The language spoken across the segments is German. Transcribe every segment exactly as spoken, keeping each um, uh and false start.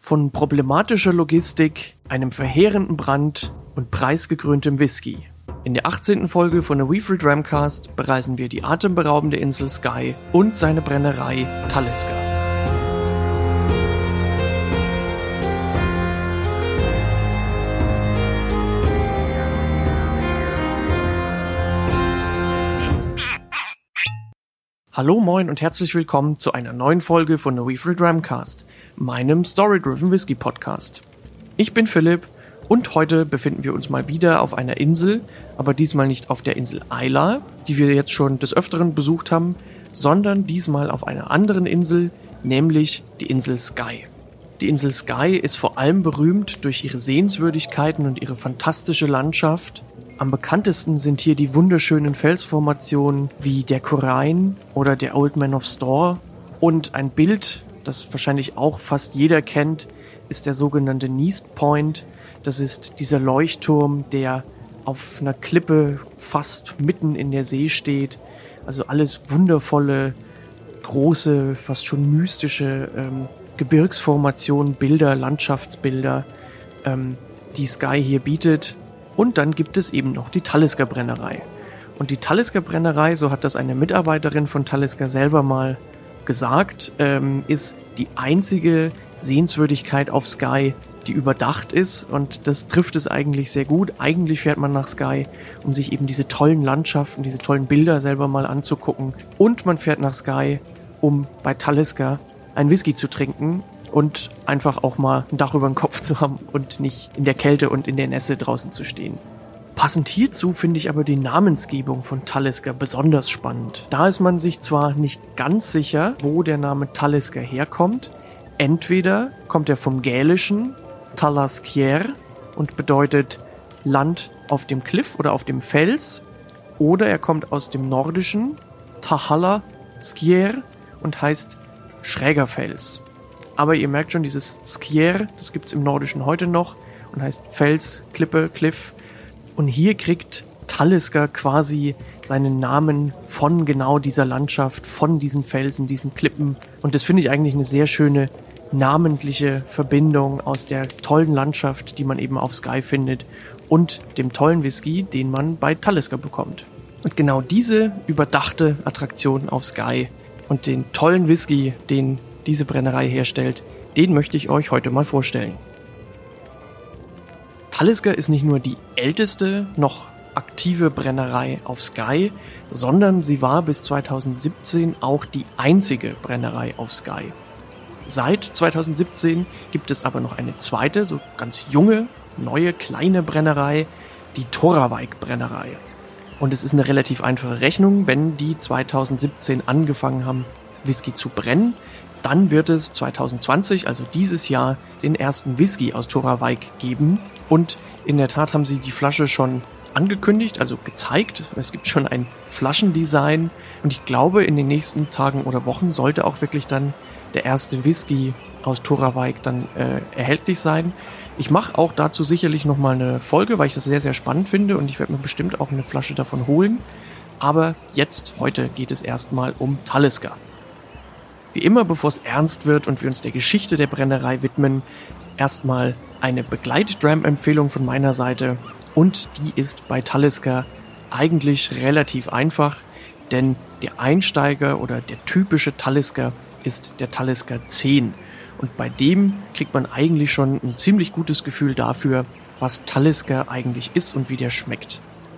Von problematischer Logistik, einem verheerenden Brand und preisgekröntem Whisky. In der achtzehnten Folge von der Weefree Dramcast bereisen wir die atemberaubende Insel Skye und seine Brennerei Talisker. Hallo, moin und herzlich willkommen zu einer neuen Folge von der Weefree Dramcast, meinem Story-Driven Whisky Podcast. Ich bin Philipp und heute befinden wir uns mal wieder auf einer Insel, aber diesmal nicht auf der Insel Islay, die wir jetzt schon des Öfteren besucht haben, sondern diesmal auf einer anderen Insel, nämlich die Insel Skye. Die Insel Skye ist vor allem berühmt durch ihre Sehenswürdigkeiten und ihre fantastische Landschaft. Am bekanntesten sind hier die wunderschönen Felsformationen wie der Corrine oder der Old Man of Storr. Und ein Bild, das wahrscheinlich auch fast jeder kennt, ist der sogenannte Neast Point. Das ist dieser Leuchtturm, der auf einer Klippe fast mitten in der See steht. Also alles wundervolle, große, fast schon mystische ähm, Gebirgsformationen, Bilder, Landschaftsbilder, ähm, die Skye hier bietet. Und dann gibt es eben noch die Talisker Brennerei. Und die Talisker Brennerei, so hat das eine Mitarbeiterin von Talisker selber mal gesagt, ähm, ist die einzige Sehenswürdigkeit auf Skye, die überdacht ist. Und das trifft es eigentlich sehr gut. Eigentlich fährt man nach Skye, um sich eben diese tollen Landschaften, diese tollen Bilder selber mal anzugucken. Und man fährt nach Skye, um bei Talisker ein Whisky zu trinken und einfach auch mal ein Dach über den Kopf zu haben und nicht in der Kälte und in der Nässe draußen zu stehen. Passend hierzu finde ich aber die Namensgebung von Talisker besonders spannend. Da ist man sich zwar nicht ganz sicher, wo der Name Talisker herkommt. Entweder kommt er vom Gälischen Talaskier und bedeutet Land auf dem Kliff oder auf dem Fels, oder er kommt aus dem Nordischen Tahalla Skier und heißt schräger Fels. Aber ihr merkt schon, dieses Skier, das gibt's im Nordischen heute noch und heißt Fels, Klippe, Cliff. Und hier kriegt Talisker quasi seinen Namen von genau dieser Landschaft, von diesen Felsen, diesen Klippen. Und das finde ich eigentlich eine sehr schöne namentliche Verbindung aus der tollen Landschaft, die man eben auf Skye findet, und dem tollen Whisky, den man bei Talisker bekommt. Und genau diese überdachte Attraktion auf Skye und den tollen Whisky, den diese Brennerei herstellt, den möchte ich euch heute mal vorstellen. Talisker ist nicht nur die älteste noch aktive Brennerei auf Skye, sondern sie war bis zweitausendsiebzehn auch die einzige Brennerei auf Skye. Seit zweitausendsiebzehn gibt es aber noch eine zweite, so ganz junge, neue, kleine Brennerei, die Toravaik Brennerei. Und es ist eine relativ einfache Rechnung, wenn die zweitausendsiebzehn angefangen haben, Whisky zu brennen, dann wird es zweitausendzwanzig, also dieses Jahr, den ersten Whisky aus Toravaik geben. Und in der Tat haben sie die Flasche schon angekündigt, also gezeigt. Es gibt schon ein Flaschendesign. Und ich glaube, in den nächsten Tagen oder Wochen sollte auch wirklich dann der erste Whisky aus Toravaik dann äh, erhältlich sein. Ich mache auch dazu sicherlich nochmal eine Folge, weil ich das sehr, sehr spannend finde. Und ich werde mir bestimmt auch eine Flasche davon holen. Aber jetzt, heute, geht es erstmal um Talisker. Wie immer, bevor es ernst wird und wir uns der Geschichte der Brennerei widmen, erstmal eine Begleitdram-Empfehlung von meiner Seite. Und die ist bei Talisker eigentlich relativ einfach, denn der Einsteiger oder der typische Talisker ist der Talisker zehn. Und bei dem kriegt man eigentlich schon ein ziemlich gutes Gefühl dafür, was Talisker eigentlich ist und wie der schmeckt.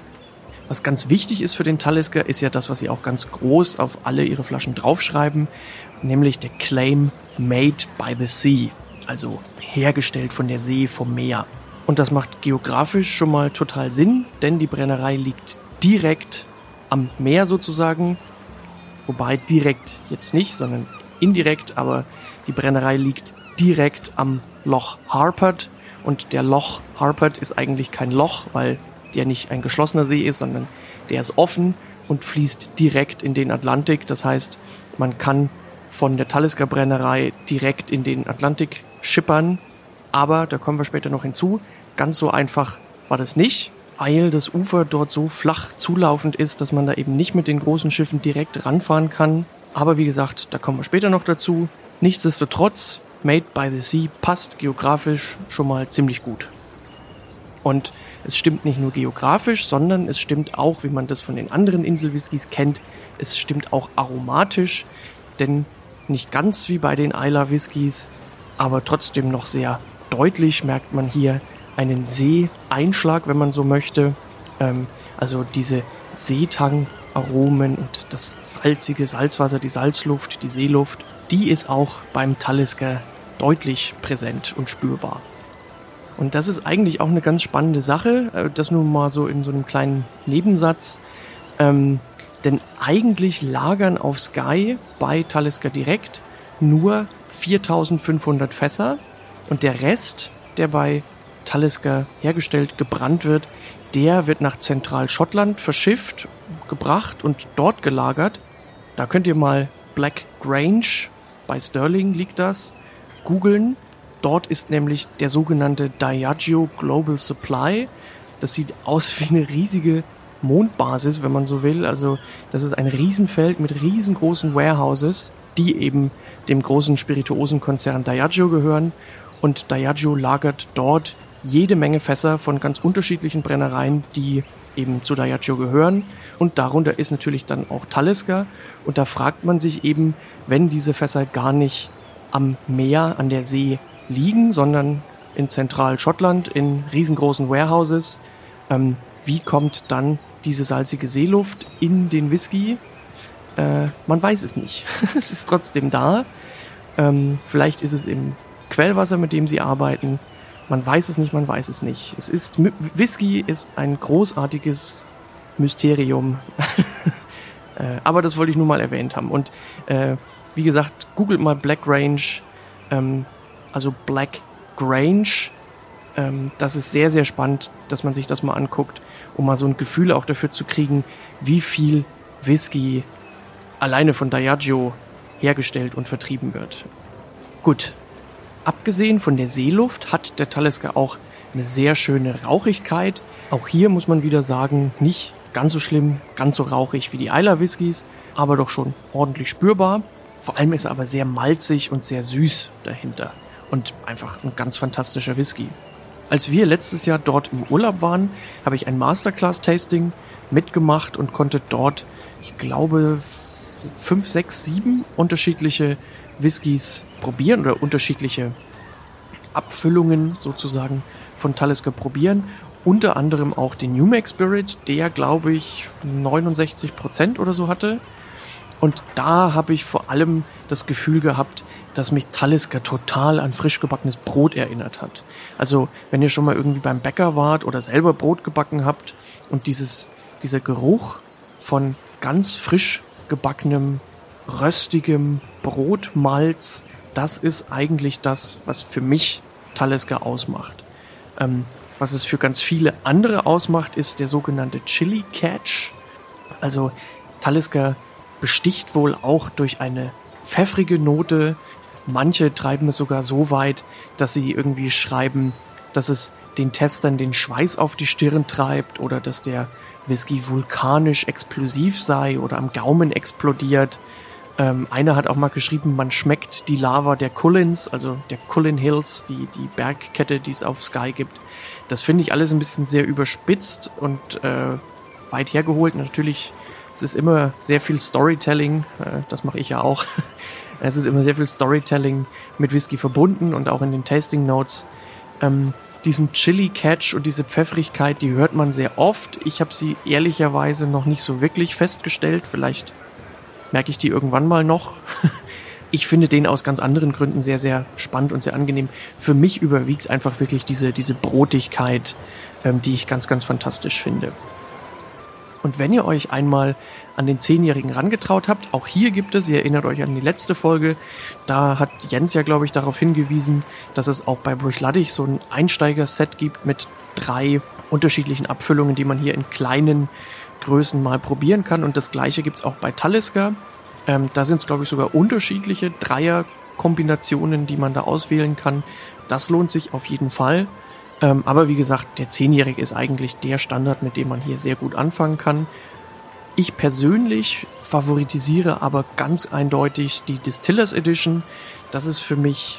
Was ganz wichtig ist für den Talisker, ist ja das, was sie auch ganz groß auf alle ihre Flaschen draufschreiben, nämlich der Claim Made by the Sea, also hergestellt von der See, vom Meer. Und das macht geografisch schon mal total Sinn, denn die Brennerei liegt direkt am Meer sozusagen, wobei direkt jetzt nicht, sondern indirekt, aber die Brennerei liegt direkt am Loch Harpert, und der Loch Harpert ist eigentlich kein Loch, weil der nicht ein geschlossener See ist, sondern der ist offen und fließt direkt in den Atlantik. Das heißt, man kann von der Talisker Brennerei direkt in den Atlantik schippern. Aber, da kommen wir später noch hinzu, ganz so einfach war das nicht, weil das Ufer dort so flach zulaufend ist, dass man da eben nicht mit den großen Schiffen direkt ranfahren kann. Aber wie gesagt, da kommen wir später noch dazu. Nichtsdestotrotz Made by the Sea passt geografisch schon mal ziemlich gut. Und es stimmt nicht nur geografisch, sondern es stimmt auch, wie man das von den anderen Inselwhiskys kennt, es stimmt auch aromatisch, denn nicht ganz wie bei den Islay Whiskys, aber trotzdem noch sehr deutlich merkt man hier einen See-Einschlag, wenn man so möchte. Ähm, also diese Seetang-Aromen und das salzige Salzwasser, die Salzluft, die Seeluft, die ist auch beim Talisker deutlich präsent und spürbar. Und das ist eigentlich auch eine ganz spannende Sache, das nur mal so in so einem kleinen Nebensatz. Ähm, denn eigentlich lagern auf Skye bei Talisker direkt nur viertausendfünfhundert Fässer und der Rest, der bei Talisker hergestellt, gebrannt wird, der wird nach Zentralschottland verschifft, gebracht und dort gelagert. Da könnt ihr mal Black Grange, bei Stirling liegt das, googeln. Dort ist nämlich der sogenannte Diageo Global Supply. Das sieht aus wie eine riesige Mondbasis, wenn man so will. Also das ist ein Riesenfeld mit riesengroßen Warehouses, die eben dem großen Spirituosenkonzern Diageo gehören. Und Diageo lagert dort jede Menge Fässer von ganz unterschiedlichen Brennereien, die eben zu Diageo gehören. Und darunter ist natürlich dann auch Talisker. Und da fragt man sich eben, wenn diese Fässer gar nicht am Meer, an der See liegen, sondern in Zentralschottland in riesengroßen Warehouses. Ähm, wie kommt dann diese salzige Seeluft in den Whisky? Äh, man weiß es nicht. Es ist trotzdem da. Ähm, vielleicht ist es im Quellwasser, mit dem sie arbeiten. Man weiß es nicht, man weiß es nicht. Es ist, Whisky ist ein großartiges Mysterium. äh, aber das wollte ich nur mal erwähnt haben. Und äh, wie gesagt, googelt mal Black Range, ähm, also Black Grange. Ähm, das ist sehr, sehr spannend, dass man sich das mal anguckt, um mal so ein Gefühl auch dafür zu kriegen, wie viel Whisky alleine von Diageo hergestellt und vertrieben wird. Gut, abgesehen von der Seeluft hat der Talisker auch eine sehr schöne Rauchigkeit. Auch hier muss man wieder sagen, nicht ganz so schlimm, ganz so rauchig wie die Islay Whiskys, aber doch schon ordentlich spürbar. Vor allem ist er aber sehr malzig und sehr süß dahinter. Und einfach ein ganz fantastischer Whisky. Als wir letztes Jahr dort im Urlaub waren, habe ich ein Masterclass-Tasting mitgemacht und konnte dort, ich glaube, fünf, sechs, sieben unterschiedliche Whiskys probieren oder unterschiedliche Abfüllungen sozusagen von Talisker probieren. Unter anderem auch den New Make Spirit, der, glaube ich, neunundsechzig Prozent oder so hatte. Und da habe ich vor allem das Gefühl gehabt, dass mich Talisker total an frisch gebackenes Brot erinnert hat. Also wenn ihr schon mal irgendwie beim Bäcker wart oder selber Brot gebacken habt und dieses, dieser Geruch von ganz frisch gebackenem, röstigem Brotmalz, das ist eigentlich das, was für mich Talisker ausmacht. Ähm, was es für ganz viele andere ausmacht, ist der sogenannte Chili Catch. Also Talisker besticht wohl auch durch eine pfeffrige Note. Manche treiben es sogar so weit, dass sie irgendwie schreiben, dass es den Testern den Schweiß auf die Stirn treibt oder dass der Whisky vulkanisch explosiv sei oder am Gaumen explodiert. Ähm, einer hat auch mal geschrieben, man schmeckt die Lava der Cullins, also der Cullin Hills, die, die Bergkette, die es auf Skye gibt. Das finde ich alles ein bisschen sehr überspitzt und äh, weit hergeholt. Natürlich, es ist immer sehr viel Storytelling, äh, das mache ich ja auch. Es ist immer sehr viel Storytelling mit Whisky verbunden und auch in den Tasting Notes. Ähm, diesen Chili Catch und diese Pfeffrigkeit, die hört man sehr oft. Ich habe sie ehrlicherweise noch nicht so wirklich festgestellt. Vielleicht merke ich die irgendwann mal noch. Ich finde den aus ganz anderen Gründen sehr, sehr spannend und sehr angenehm. Für mich überwiegt einfach wirklich diese, diese Brotigkeit, ähm, die ich ganz, ganz fantastisch finde. Und wenn ihr euch einmal an den Zehnjährigen rangetraut habt, auch hier gibt es, ihr erinnert euch an die letzte Folge, da hat Jens ja, glaube ich, darauf hingewiesen, dass es auch bei Bruichladdich so ein Einsteiger-Set gibt mit drei unterschiedlichen Abfüllungen, die man hier in kleinen Größen mal probieren kann. Und das gleiche gibt es auch bei Talisker. Ähm, da sind es, glaube ich, sogar unterschiedliche Dreier-Kombinationen, die man da auswählen kann. Das lohnt sich auf jeden Fall. Ähm, aber wie gesagt, der Zehnjährige ist eigentlich der Standard, mit dem man hier sehr gut anfangen kann. Ich persönlich favoritisiere aber ganz eindeutig die Distillers Edition. Das ist für mich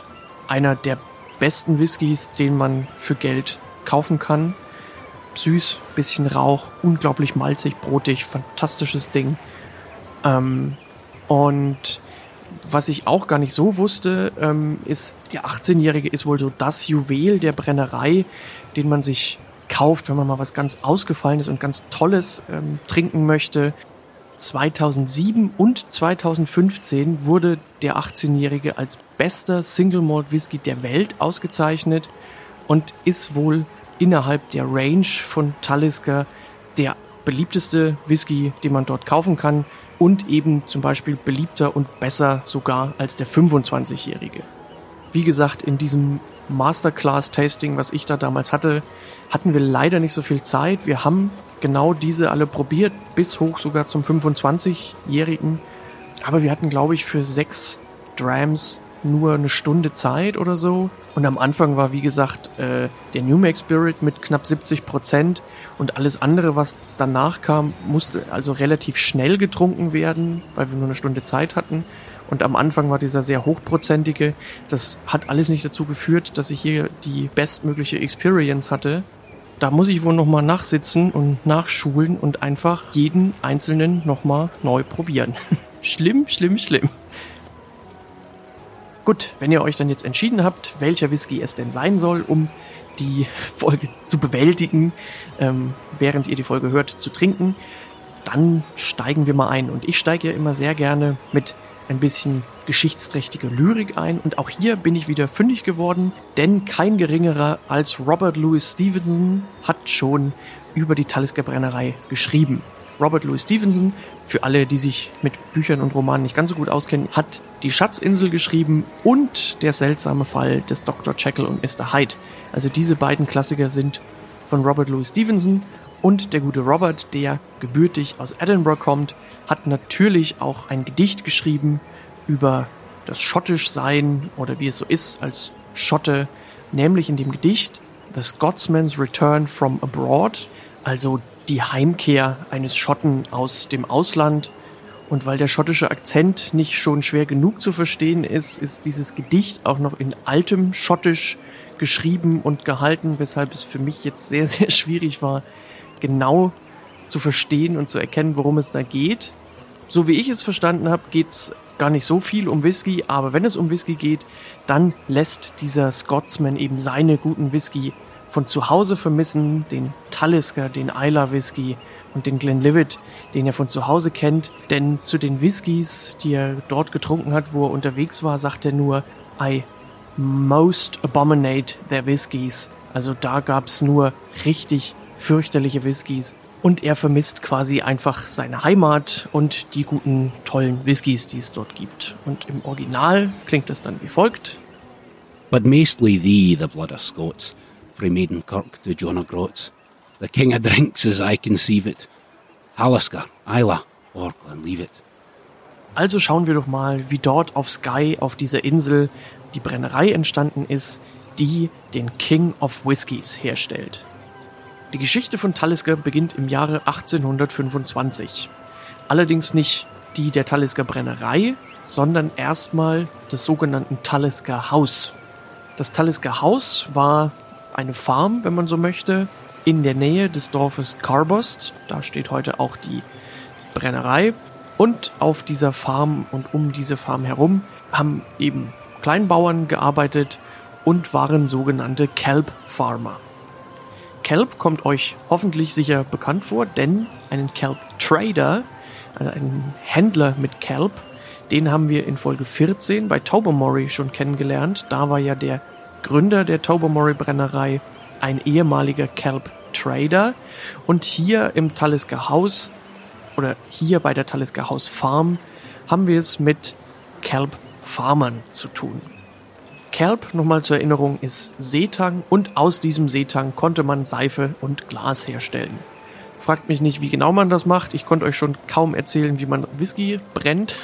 einer der besten Whiskys, den man für Geld kaufen kann. Süß, bisschen Rauch, unglaublich malzig, brotig, fantastisches Ding. Ähm, und was ich auch gar nicht so wusste, ähm, ist, der achtzehnjährige ist wohl so das Juwel der Brennerei, den man sich kauft, wenn man mal was ganz Ausgefallenes und ganz Tolles ähm, trinken möchte. zweitausendsieben und zweitausendfünfzehn wurde der achtzehnjährige als bester Single Malt Whisky der Welt ausgezeichnet und ist wohl innerhalb der Range von Talisker der beliebteste Whisky, den man dort kaufen kann und eben zum Beispiel beliebter und besser sogar als der fünfundzwanzigjährige. Wie gesagt, in diesem Masterclass-Tasting, was ich da damals hatte, hatten wir leider nicht so viel Zeit. Wir haben genau diese alle probiert, bis hoch sogar zum fünfundzwanzigjährigen. Aber wir hatten, glaube ich, für sechs Drams nur eine Stunde Zeit oder so. Und am Anfang war, wie gesagt, äh, der New Make Spirit mit knapp siebzig Prozent. Und alles andere, was danach kam, musste also relativ schnell getrunken werden, weil wir nur eine Stunde Zeit hatten. Und am Anfang war dieser sehr hochprozentige. Das hat alles nicht dazu geführt, dass ich hier die bestmögliche Experience hatte. Da muss ich wohl nochmal nachsitzen und nachschulen und einfach jeden einzelnen nochmal neu probieren. Schlimm, schlimm, schlimm. Gut, wenn ihr euch dann jetzt entschieden habt, welcher Whisky es denn sein soll, um die Folge zu bewältigen, ähm, während ihr die Folge hört, zu trinken, dann steigen wir mal ein. Und ich steige ja immer sehr gerne mit ein bisschen geschichtsträchtige Lyrik ein. Und auch hier bin ich wieder fündig geworden, denn kein geringerer als Robert Louis Stevenson hat schon über die Talisker Brennerei geschrieben. Robert Louis Stevenson, für alle, die sich mit Büchern und Romanen nicht ganz so gut auskennen, hat Die Schatzinsel geschrieben und Der seltsame Fall des Doktor Jekyll und Mister Hyde. Also diese beiden Klassiker sind von Robert Louis Stevenson. Und der gute Robert, der gebürtig aus Edinburgh kommt, hat natürlich auch ein Gedicht geschrieben über das Schottischsein oder wie es so ist als Schotte, nämlich in dem Gedicht The Scotsman's Return from Abroad, also die Heimkehr eines Schotten aus dem Ausland. Und weil der schottische Akzent nicht schon schwer genug zu verstehen ist, ist dieses Gedicht auch noch in altem Schottisch geschrieben und gehalten, weshalb es für mich jetzt sehr, sehr schwierig war, genau zu verstehen und zu erkennen, worum es da geht. So wie ich es verstanden habe, geht es gar nicht so viel um Whisky, aber wenn es um Whisky geht, dann lässt dieser Scotsman eben seine guten Whisky von zu Hause vermissen, den Talisker, den Islay Whisky und den Glenlivet, den er von zu Hause kennt. Denn zu den Whiskys, die er dort getrunken hat, wo er unterwegs war, sagt er nur, I most abominate their whiskies. Also da gab es nur richtig fürchterliche Whiskys. Und er vermisst quasi einfach seine Heimat und die guten, tollen Whiskys, die es dort gibt. Und im Original klingt es dann wie folgt. But mostly thee, the blood of Scots, frae Maidenkirk to John O'Groats, the king of drinks as I conceive it, Talisker, Islay, or Glenlivet. Also schauen wir doch mal, wie dort auf Skye, auf dieser Insel, die Brennerei entstanden ist, die den King of Whiskys herstellt. Die Geschichte von Talisker beginnt im Jahre achtzehnhundertfünfundzwanzig. Allerdings nicht die der Talisker Brennerei, sondern erstmal des sogenannten Talisker Haus. Das Talisker Haus war eine Farm, wenn man so möchte, in der Nähe des Dorfes Carbost. Da steht heute auch die Brennerei. Und auf dieser Farm und um diese Farm herum haben eben Kleinbauern gearbeitet und waren sogenannte Kelp Farmer. Kelp kommt euch hoffentlich sicher bekannt vor, denn einen Kelp Trader, also einen Händler mit Kelp, den haben wir in Folge vierzehn bei Tobermory schon kennengelernt. Da war ja der Gründer der Tobermory Brennerei ein ehemaliger Kelp Trader. Und hier im Talisker Haus oder hier bei der Talisker House Farm haben wir es mit Kelp Farmern zu tun. Kelp, nochmal zur Erinnerung, ist Seetang und aus diesem Seetang konnte man Seife und Glas herstellen. Fragt mich nicht, wie genau man das macht. Ich konnte euch schon kaum erzählen, wie man Whisky brennt.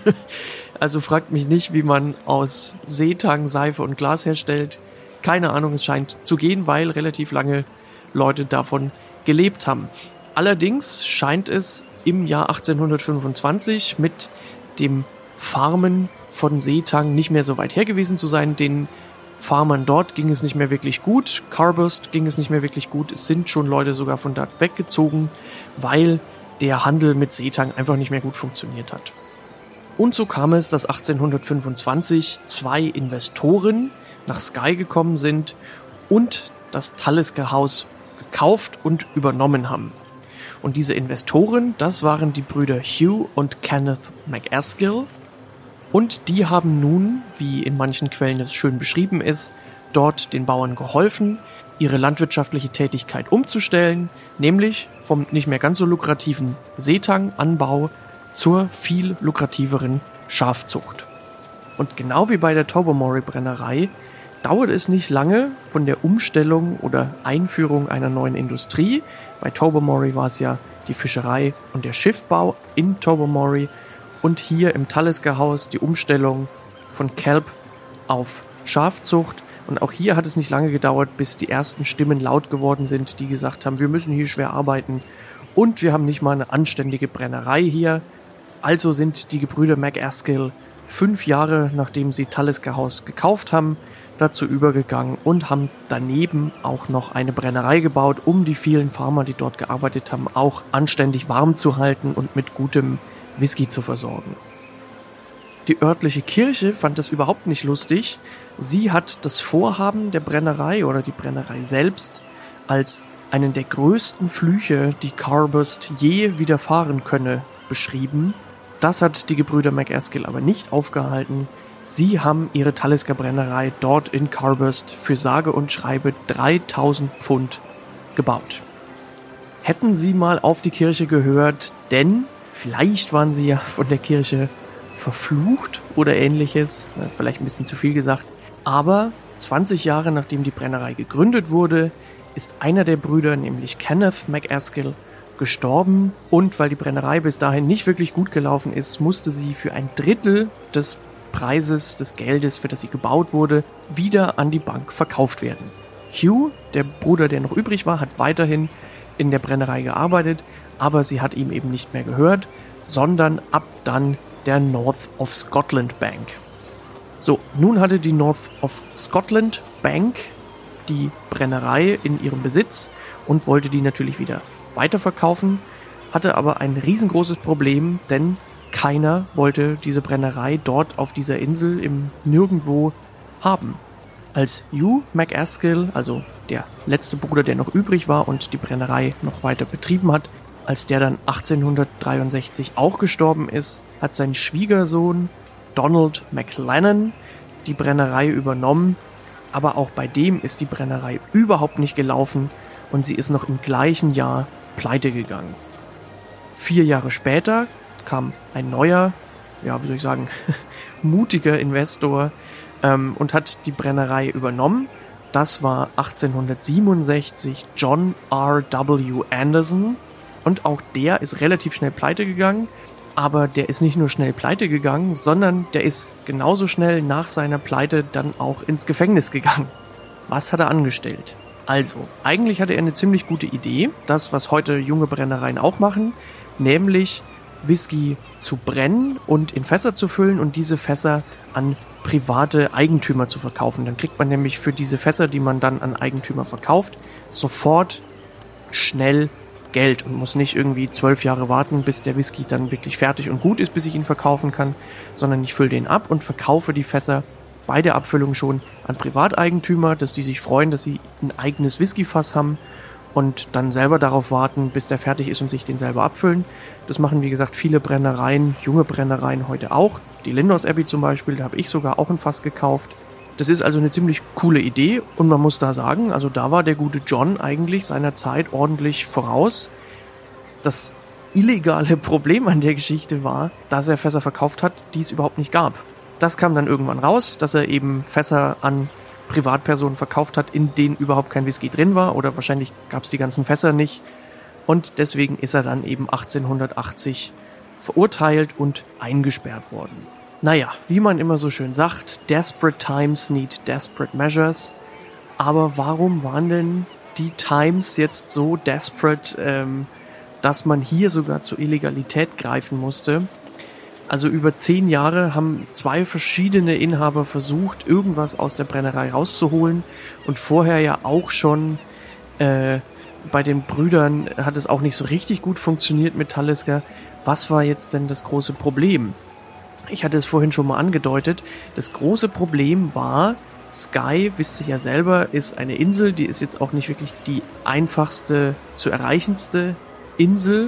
Also fragt mich nicht, wie man aus Seetang Seife und Glas herstellt. Keine Ahnung, es scheint zu gehen, weil relativ lange Leute davon gelebt haben. Allerdings scheint es im Jahr achtzehnhundertfünfundzwanzig mit dem Farmen von Seetang nicht mehr so weit her gewesen zu sein, denn Farmern dort ging es nicht mehr wirklich gut, Carbust ging es nicht mehr wirklich gut, es sind schon Leute sogar von dort weggezogen, weil der Handel mit Seetang einfach nicht mehr gut funktioniert hat. Und so kam es, dass achtzehnhundertfünfundzwanzig zwei Investoren nach Skye gekommen sind und das Talisker-Haus gekauft und übernommen haben. Und diese Investoren, das waren die Brüder Hugh und Kenneth MacAskill. Und die haben nun, wie in manchen Quellen es schön beschrieben ist, dort den Bauern geholfen, ihre landwirtschaftliche Tätigkeit umzustellen, nämlich vom nicht mehr ganz so lukrativen Seetanganbau zur viel lukrativeren Schafzucht. Und genau wie bei der Tobermory-Brennerei dauert es nicht lange von der Umstellung oder Einführung einer neuen Industrie. Bei Tobermory war es ja die Fischerei und der Schiffbau in Tobermory und hier im Talisker-Haus die Umstellung von Kelp auf Schafzucht. Und auch hier hat es nicht lange gedauert, bis die ersten Stimmen laut geworden sind, die gesagt haben, wir müssen hier schwer arbeiten und wir haben nicht mal eine anständige Brennerei hier. Also sind die Gebrüder MacAskill fünf Jahre, nachdem sie Talisker House gekauft haben, dazu übergegangen und haben daneben auch noch eine Brennerei gebaut, um die vielen Farmer, die dort gearbeitet haben, auch anständig warm zu halten und mit gutem Whisky zu versorgen. Die örtliche Kirche fand das überhaupt nicht lustig. Sie hat das Vorhaben der Brennerei oder die Brennerei selbst als einen der größten Flüche, die Carbust je widerfahren könne, beschrieben. Das hat die Gebrüder MacAskill aber nicht aufgehalten. Sie haben ihre Talisker-Brennerei dort in Carbust für sage und schreibe dreitausend Pfund gebaut. Hätten sie mal auf die Kirche gehört, denn vielleicht waren sie ja von der Kirche verflucht oder ähnliches. Das ist vielleicht ein bisschen zu viel gesagt. Aber zwanzig Jahre nachdem die Brennerei gegründet wurde, ist einer der Brüder, nämlich Kenneth MacAskill, gestorben. Und weil die Brennerei bis dahin nicht wirklich gut gelaufen ist, musste sie für ein Drittel des Preises, des Geldes, für das sie gebaut wurde, wieder an die Bank verkauft werden. Hugh, der Bruder, der noch übrig war, hat weiterhin in der Brennerei gearbeitet, aber sie hat ihm eben nicht mehr gehört, sondern ab dann der North of Scotland Bank. So, nun hatte die North of Scotland Bank die Brennerei in ihrem Besitz und wollte die natürlich wieder weiterverkaufen, hatte aber ein riesengroßes Problem, denn keiner wollte diese Brennerei dort auf dieser Insel im Nirgendwo haben. Als Hugh MacAskill, also der letzte Bruder, der noch übrig war und die Brennerei noch weiter betrieben hat, als der dann achtzehnhundertdreiundsechzig auch gestorben ist, hat sein Schwiegersohn Donald McLennan die Brennerei übernommen, aber auch bei dem ist die Brennerei überhaupt nicht gelaufen und sie ist noch im gleichen Jahr pleite gegangen. Vier Jahre später kam ein neuer, ja, wie soll ich sagen, mutiger Investor ähm, und hat die Brennerei übernommen. Das war achtzehnhundertsiebenundsechzig John R W Anderson und auch der ist relativ schnell pleite gegangen, aber der ist nicht nur schnell pleite gegangen, sondern der ist genauso schnell nach seiner Pleite dann auch ins Gefängnis gegangen. Was hat er angestellt? Also, eigentlich hatte er eine ziemlich gute Idee, das, was heute junge Brennereien auch machen, nämlich Whisky zu brennen und in Fässer zu füllen und diese Fässer an private Eigentümer zu verkaufen. Dann kriegt man nämlich für diese Fässer, die man dann an Eigentümer verkauft, sofort schnell Geld und muss nicht irgendwie zwölf Jahre warten, bis der Whisky dann wirklich fertig und gut ist, bis ich ihn verkaufen kann, sondern ich fülle den ab und verkaufe die Fässer bei der Abfüllung schon an Privateigentümer, dass die sich freuen, dass sie ein eigenes Whiskyfass haben und dann selber darauf warten, bis der fertig ist und sich den selber abfüllen. Das machen, wie gesagt, viele Brennereien, junge Brennereien heute auch. Die Lindores Abbey zum Beispiel, da habe ich sogar auch ein Fass gekauft. Das ist also eine ziemlich coole Idee und man muss da sagen, also da war der gute John eigentlich seiner Zeit ordentlich voraus. Das illegale Problem an der Geschichte war, dass er Fässer verkauft hat, die es überhaupt nicht gab. Das kam dann irgendwann raus, dass er eben Fässer an Privatpersonen verkauft hat, in denen überhaupt kein Whisky drin war oder wahrscheinlich gab es die ganzen Fässer nicht und deswegen ist er dann eben achtzehnhundertachtzig verurteilt und eingesperrt worden. Naja, wie man immer so schön sagt, desperate times need desperate measures. Aber warum waren denn die Times jetzt so desperate, ähm, dass man hier sogar zur Illegalität greifen musste? Also über zehn Jahre haben zwei verschiedene Inhaber versucht, irgendwas aus der Brennerei rauszuholen. Und vorher ja auch schon äh, bei den Brüdern hat es auch nicht so richtig gut funktioniert mit Talisker. Was war jetzt denn das große Problem? Ich hatte es vorhin schon mal angedeutet. Das große Problem war, Skye, wisst ihr ja selber, ist eine Insel. Die ist jetzt auch nicht wirklich die einfachste zu erreichendste Insel.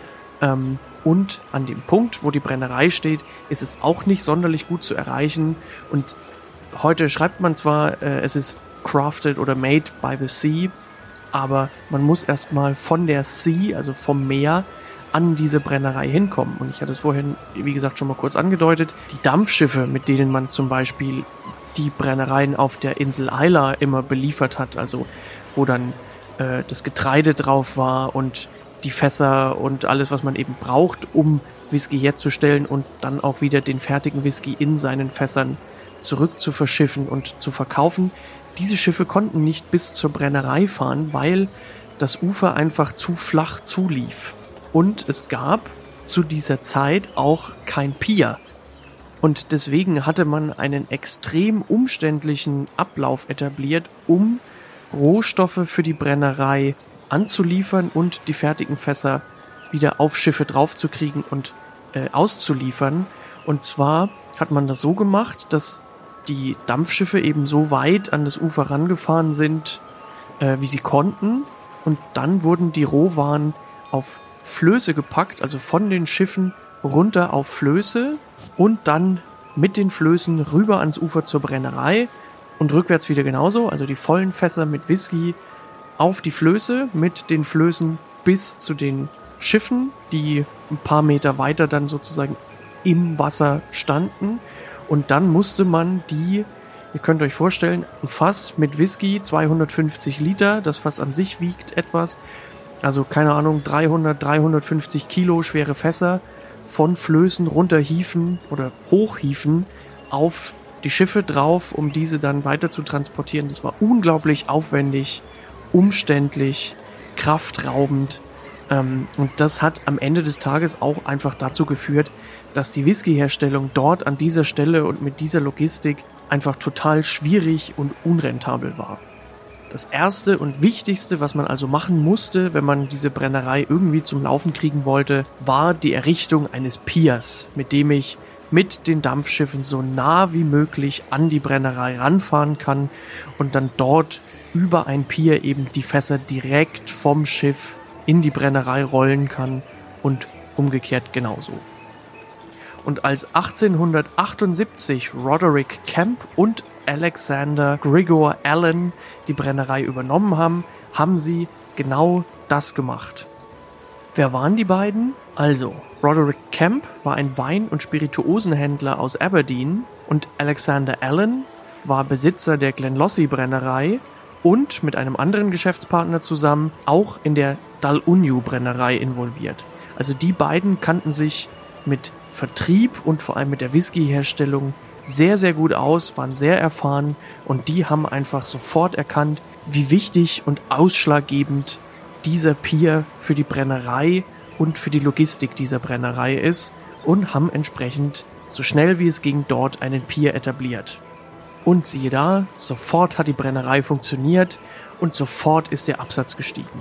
Ähm, und an dem Punkt, wo die Brennerei steht, ist es auch nicht sonderlich gut zu erreichen. Und heute schreibt man zwar, äh, es ist crafted oder made by the sea, aber man muss erstmal von der Sea, also vom Meer, an diese Brennerei hinkommen. Und ich hatte es vorhin, wie gesagt, schon mal kurz angedeutet. Die Dampfschiffe, mit denen man zum Beispiel die Brennereien auf der Insel Isla immer beliefert hat, also wo dann äh, das Getreide drauf war und die Fässer und alles, was man eben braucht, um Whisky herzustellen und dann auch wieder den fertigen Whisky in seinen Fässern zurück zu verschiffen und zu verkaufen. Diese Schiffe konnten nicht bis zur Brennerei fahren, weil das Ufer einfach zu flach zulief. Und es gab zu dieser Zeit auch kein Pier. Und deswegen hatte man einen extrem umständlichen Ablauf etabliert, um Rohstoffe für die Brennerei anzuliefern und die fertigen Fässer wieder auf Schiffe draufzukriegen und äh, auszuliefern. Und zwar hat man das so gemacht, dass die Dampfschiffe eben so weit an das Ufer rangefahren sind, äh, wie sie konnten. Und dann wurden die Rohwaren auf Flöße gepackt, also von den Schiffen runter auf Flöße und dann mit den Flößen rüber ans Ufer zur Brennerei und rückwärts wieder genauso, also die vollen Fässer mit Whisky auf die Flöße, mit den Flößen bis zu den Schiffen, die ein paar Meter weiter dann sozusagen im Wasser standen. Und dann musste man die, ihr könnt euch vorstellen, ein Fass mit Whisky, zweihundertfünfzig Liter, das Fass an sich wiegt etwas, also keine Ahnung, dreihundert, dreihundertfünfzig Kilo schwere Fässer von Flößen runterhieven oder hochhieven auf die Schiffe drauf, um diese dann weiter zu transportieren. Das war unglaublich aufwendig, umständlich, kraftraubend. Ähm, und das hat am Ende des Tages auch einfach dazu geführt, dass die Whiskyherstellung dort an dieser Stelle und mit dieser Logistik einfach total schwierig und unrentabel war. Das erste und wichtigste, was man also machen musste, wenn man diese Brennerei irgendwie zum Laufen kriegen wollte, war die Errichtung eines Piers, mit dem ich mit den Dampfschiffen so nah wie möglich an die Brennerei ranfahren kann und dann dort über ein Pier eben die Fässer direkt vom Schiff in die Brennerei rollen kann und umgekehrt genauso. Und als achtzehnhundertachtundsiebzig Roderick Kemp und Alexander Grigor Allen die Brennerei übernommen haben, haben sie genau das gemacht. Wer waren die beiden? Also, Roderick Kemp war ein Wein- und Spirituosenhändler aus Aberdeen und Alexander Allen war Besitzer der Glenlossie Brennerei und mit einem anderen Geschäftspartner zusammen auch in der Dalunyu Brennerei involviert. Also die beiden kannten sich mit Vertrieb und vor allem mit der Whiskyherstellung sehr, sehr gut aus, waren sehr erfahren und die haben einfach sofort erkannt, wie wichtig und ausschlaggebend dieser Pier für die Brennerei und für die Logistik dieser Brennerei ist und haben entsprechend so schnell wie es ging dort einen Pier etabliert. Und siehe da, sofort hat die Brennerei funktioniert und sofort ist der Absatz gestiegen.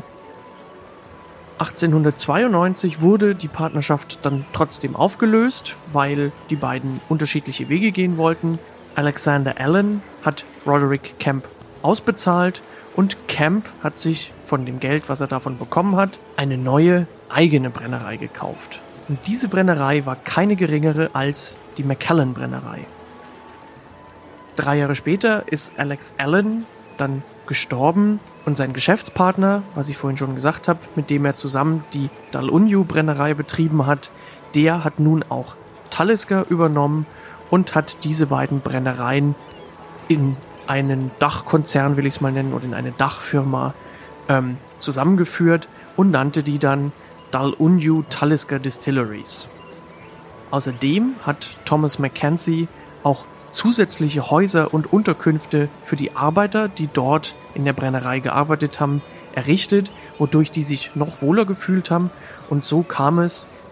achtzehnhundertzweiundneunzig wurde die Partnerschaft dann trotzdem aufgelöst, weil die beiden unterschiedliche Wege gehen wollten. Alexander Allen hat Roderick Kemp ausbezahlt und Kemp hat sich von dem Geld, was er davon bekommen hat, eine neue eigene Brennerei gekauft. Und diese Brennerei war keine geringere als die Macallan Brennerei. Drei Jahre später ist Alex Allen dann gestorben und sein Geschäftspartner, was ich vorhin schon gesagt habe, mit dem er zusammen die Dalunyu Brennerei betrieben hat, der hat nun auch Talisker übernommen und hat diese beiden Brennereien in einen Dachkonzern, will ich es mal nennen, oder in eine Dachfirma ähm, zusammengeführt und nannte die dann Dalunyu Talisker Distilleries. Außerdem hat Thomas Mackenzie auch zusätzliche Häuser und Unterkünfte für die Arbeiter, die dort in der Brennerei gearbeitet haben, errichtet, wodurch die sich noch wohler gefühlt haben. Und so kam es,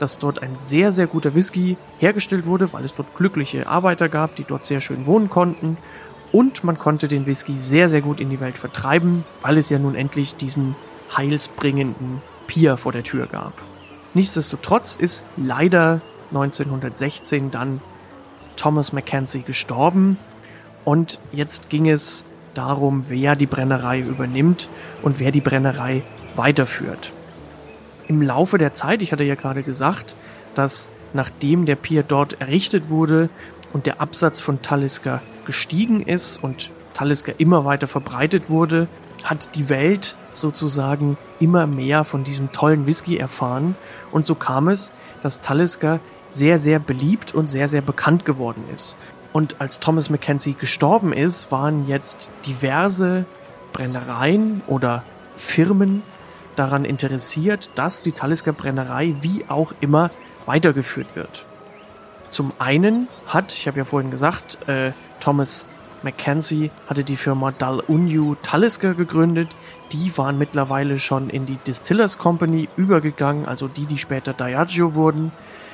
dass dort ein sehr, sehr guter Whisky hergestellt wurde, weil es dort glückliche Arbeiter gab, die dort sehr schön wohnen konnten. Und man konnte den Whisky sehr, sehr gut in die Welt vertreiben, weil es ja nun endlich diesen heilsbringenden Pier vor der Tür gab. Nichtsdestotrotz ist leider neunzehnhundertsechzehn dann Thomas Mackenzie gestorben und jetzt ging es darum, wer die Brennerei übernimmt und wer die Brennerei weiterführt. Im Laufe der Zeit, ich hatte ja gerade gesagt, dass nachdem der Pier dort errichtet wurde und der Absatz von Talisker gestiegen ist und Talisker immer weiter verbreitet wurde, hat die Welt sozusagen immer mehr von diesem tollen Whisky erfahren und so kam es, dass Talisker sehr, sehr beliebt und sehr, sehr bekannt geworden ist. Und als Thomas Mackenzie gestorben ist, waren jetzt diverse Brennereien oder Firmen daran interessiert, dass die Talisker Brennerei wie auch immer weitergeführt wird. Zum einen hat, ich habe ja vorhin gesagt, äh, Thomas Mackenzie hatte die Firma Dal Unyu Talisker gegründet. Die waren mittlerweile schon in die Distillers Company übergegangen, also die, die später Diageo wurden.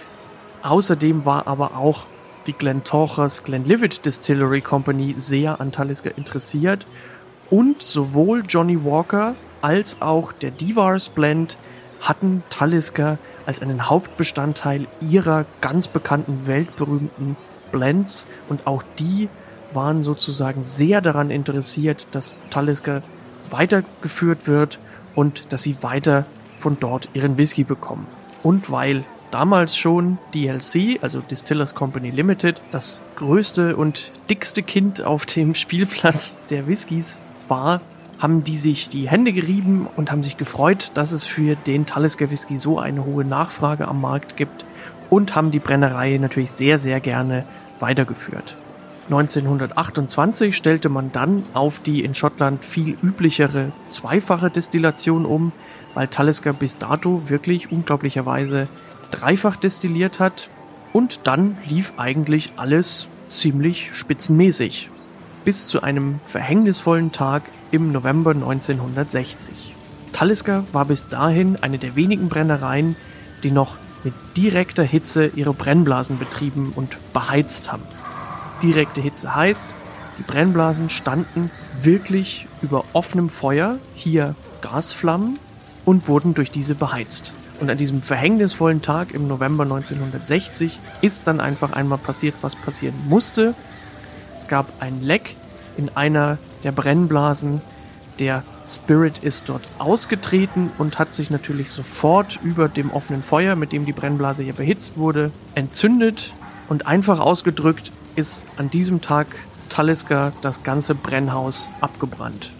Außerdem war aber auch die Glentorchas Glenlivet Distillery Company sehr an Talisker interessiert und sowohl Johnnie Walker als auch der Devars Blend hatten Talisker als einen Hauptbestandteil ihrer ganz bekannten, weltberühmten Blends und auch die waren sozusagen sehr daran interessiert, dass Talisker weitergeführt wird und dass sie weiter von dort ihren Whisky bekommen. Und weil damals schon D L C, also Distillers Company Limited, das größte und dickste Kind auf dem Spielplatz der Whiskys war, haben die sich die Hände gerieben und haben sich gefreut, dass es für den Talisker Whisky so eine hohe Nachfrage am Markt gibt und haben die Brennerei natürlich sehr, sehr gerne weitergeführt. neunzehnhundertachtundzwanzig stellte man dann auf die in Schottland viel üblichere zweifache Destillation um, weil Talisker bis dato wirklich unglaublicherweise dreifach destilliert hat und dann lief eigentlich alles ziemlich spitzenmäßig. Bis zu einem verhängnisvollen Tag im November neunzehnhundertsechzig. Talisker war bis dahin eine der wenigen Brennereien, die noch mit direkter Hitze ihre Brennblasen betrieben und beheizt haben. Direkte Hitze heißt, die Brennblasen standen wirklich über offenem Feuer, hier Gasflammen, und wurden durch diese beheizt. Und an diesem verhängnisvollen Tag im November neunzehnhundertsechzig ist dann einfach einmal passiert, was passieren musste. Es gab ein Leck in einer der Brennblasen. Der Spirit ist dort ausgetreten und hat sich natürlich sofort über dem offenen Feuer, mit dem die Brennblase hier behitzt wurde, entzündet. Und einfach ausgedrückt ist an diesem Tag Talisker das ganze Brennhaus abgebrannt.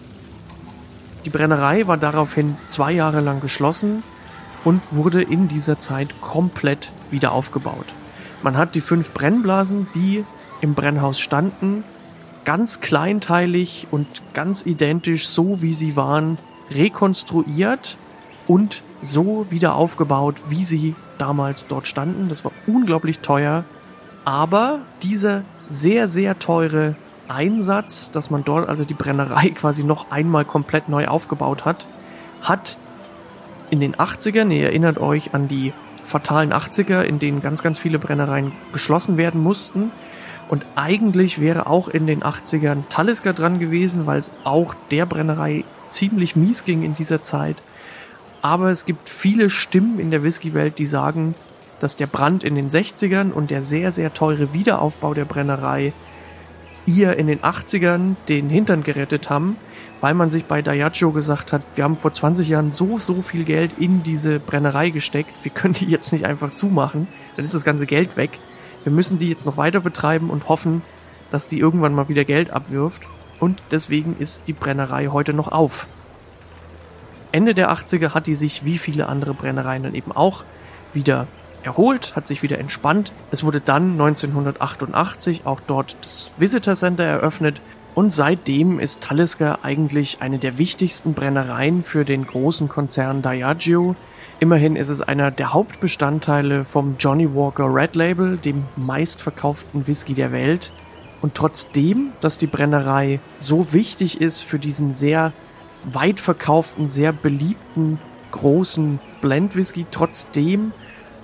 Die Brennerei war daraufhin zwei Jahre lang geschlossen und wurde in dieser Zeit komplett wieder aufgebaut. Man hat die fünf Brennblasen, die im Brennhaus standen, ganz kleinteilig und ganz identisch, so wie sie waren, rekonstruiert und so wieder aufgebaut, wie sie damals dort standen. Das war unglaublich teuer, aber dieser sehr, sehr teure Einsatz, dass man dort also die Brennerei quasi noch einmal komplett neu aufgebaut hat, hat in den achtzigern, ihr erinnert euch an die fatalen achtziger, in denen ganz, ganz viele Brennereien geschlossen werden mussten. Und eigentlich wäre auch in den achtzigern Talisker dran gewesen, weil es auch der Brennerei ziemlich mies ging in dieser Zeit. Aber es gibt viele Stimmen in der Whiskywelt, die sagen, dass der Brand in den sechzigern und der sehr, sehr teure Wiederaufbau der Brennerei ihr in den achtzigern den Hintern gerettet haben, weil man sich bei Diageo gesagt hat, wir haben vor zwanzig Jahren so, so viel Geld in diese Brennerei gesteckt, wir können die jetzt nicht einfach zumachen, dann ist das ganze Geld weg. Wir müssen die jetzt noch weiter betreiben und hoffen, dass die irgendwann mal wieder Geld abwirft. Und deswegen ist die Brennerei heute noch auf. Ende der achtziger hat die sich wie viele andere Brennereien dann eben auch wieder erholt, hat sich wieder entspannt. Es wurde dann neunzehnhundertachtundachtzig auch dort das Visitor Center eröffnet. Und seitdem ist Talisker eigentlich eine der wichtigsten Brennereien für den großen Konzern Diageo. Immerhin ist es einer der Hauptbestandteile vom Johnnie Walker Red Label, dem meistverkauften Whisky der Welt. Und trotzdem, dass die Brennerei so wichtig ist für diesen sehr weit verkauften, sehr beliebten, großen Blend-Whisky, trotzdem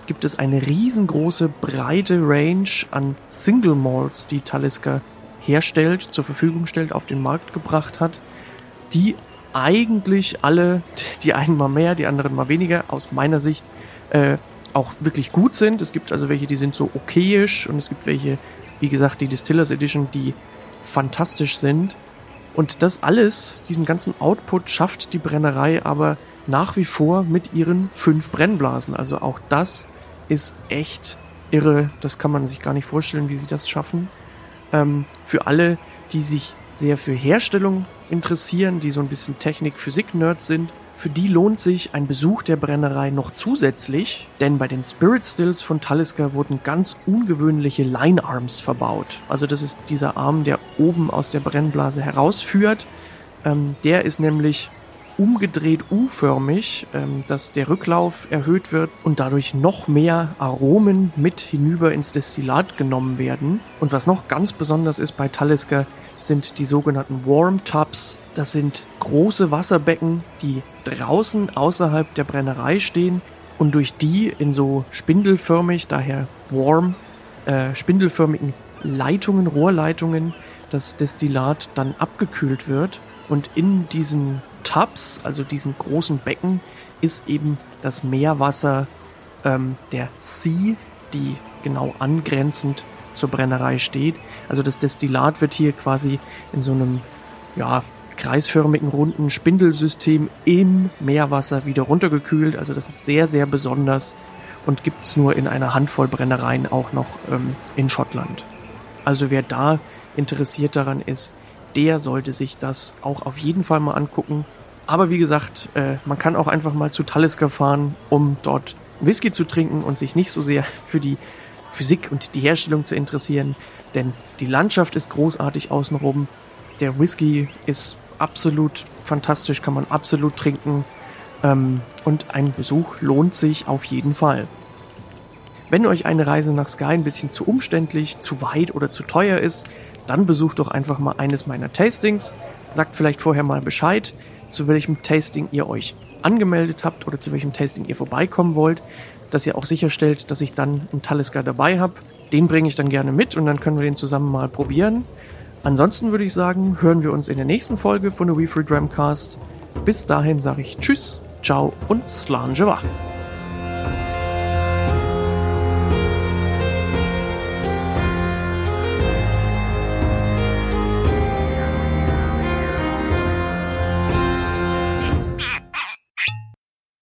gibt es eine riesengroße, breite Range an Single Malts, die Talisker herstellt, zur Verfügung stellt, auf den Markt gebracht hat, die eigentlich alle, die einen mal mehr, die anderen mal weniger, aus meiner Sicht äh, auch wirklich gut sind. Es gibt also welche, die sind so okayisch und es gibt welche, wie gesagt, die Distillers Edition, die fantastisch sind. Und das alles, diesen ganzen Output, schafft die Brennerei aber nach wie vor mit ihren fünf Brennblasen. Also auch das ist echt irre. Das kann man sich gar nicht vorstellen, wie sie das schaffen. Ähm, für alle, die sich sehr für Herstellung interessieren, die so ein bisschen Technik-Physik-Nerds sind, für die lohnt sich ein Besuch der Brennerei noch zusätzlich, denn bei den Spirit Stills von Talisker wurden ganz ungewöhnliche Line Arms verbaut. Also das ist dieser Arm, der oben aus der Brennblase herausführt. Ähm, der ist nämlich umgedreht U-förmig, ähm, dass der Rücklauf erhöht wird und dadurch noch mehr Aromen mit hinüber ins Destillat genommen werden. Und was noch ganz besonders ist bei Talisker, sind die sogenannten Warm Tubs. Das sind große Wasserbecken, die draußen außerhalb der Brennerei stehen und durch die in so spindelförmig, daher warm, äh, spindelförmigen Leitungen, Rohrleitungen, das Destillat dann abgekühlt wird. Und in diesen Tubs, also diesen großen Becken, ist eben das Meerwasser ähm, der Sea, die genau angrenzend zur Brennerei steht. Also das Destillat wird hier quasi in so einem ja, kreisförmigen, runden Spindelsystem im Meerwasser wieder runtergekühlt. Also das ist sehr, sehr besonders und gibt es nur in einer Handvoll Brennereien auch noch ähm, in Schottland. Also wer da interessiert daran ist, der sollte sich das auch auf jeden Fall mal angucken. Aber wie gesagt, äh, man kann auch einfach mal zu Talisker fahren, um dort Whisky zu trinken und sich nicht so sehr für die Physik und die Herstellung zu interessieren, denn die Landschaft ist großartig außenrum. Der Whisky ist absolut fantastisch, kann man absolut trinken ähm, und ein Besuch lohnt sich auf jeden Fall. Wenn euch eine Reise nach Skye ein bisschen zu umständlich, zu weit oder zu teuer ist, dann besucht doch einfach mal eines meiner Tastings. Sagt vielleicht vorher mal Bescheid, zu welchem Tasting ihr euch angemeldet habt oder zu welchem Tasting ihr vorbeikommen wollt, dass ihr auch sicherstellt, dass ich dann einen Talisker dabei habe. Den bringe ich dann gerne mit und dann können wir den zusammen mal probieren. Ansonsten würde ich sagen, hören wir uns in der nächsten Folge von der We Free Dramcast. Bis dahin sage ich Tschüss, Ciao und Slán Живá.